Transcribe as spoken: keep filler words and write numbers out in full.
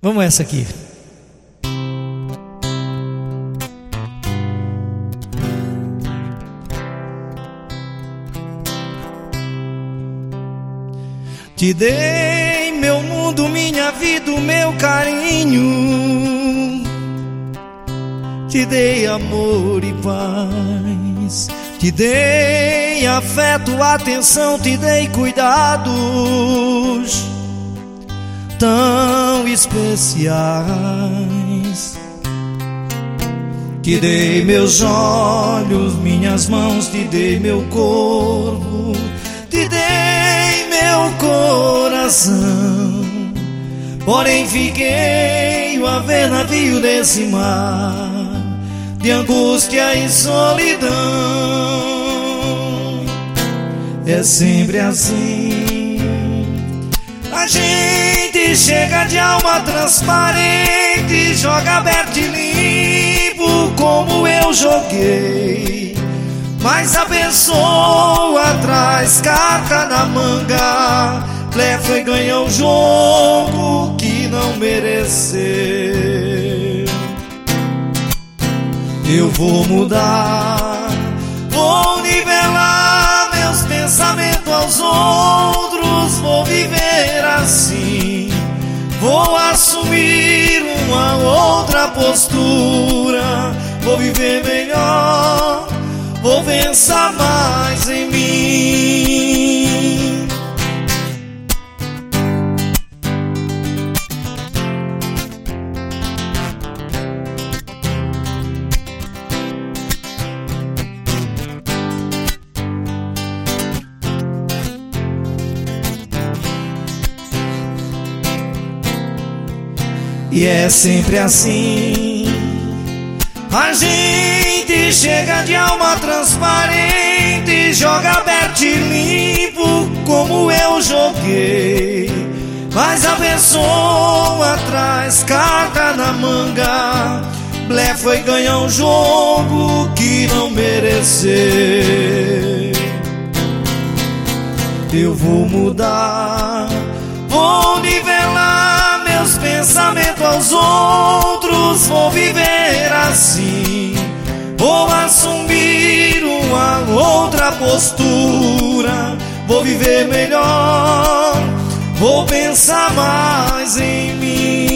Vamos essa aqui. Te dei meu mundo, minha vida, o meu carinho. Te dei amor e paz. Te dei afeto, atenção, te dei cuidados tão especiais. Te dei meus olhos, minhas mãos, te dei meu corpo, te dei meu coração. Porém fiquei a ver navio desse mar de angústia e solidão. É sempre assim, a gente chega de alma transparente, joga aberto e limpo como eu joguei. Mas a pessoa traz carta na manga, blefa e ganha o jogo que não mereceu. Eu vou mudar, vou nivelar meus pensamentos aos outros, vou viver assim, vou assumir uma outra postura, vou viver melhor, vou pensar mais em mim. E é sempre assim, a gente chega de alma transparente, joga aberto e limpo como eu joguei. Mas a pessoa traz carta na manga, blefa e ganha um jogo que não mereceu. Eu vou mudar, vou nivelar meus pensamentos aos outros, vou viver assim, vou assumir uma outra postura, vou viver melhor, vou pensar mais em mim.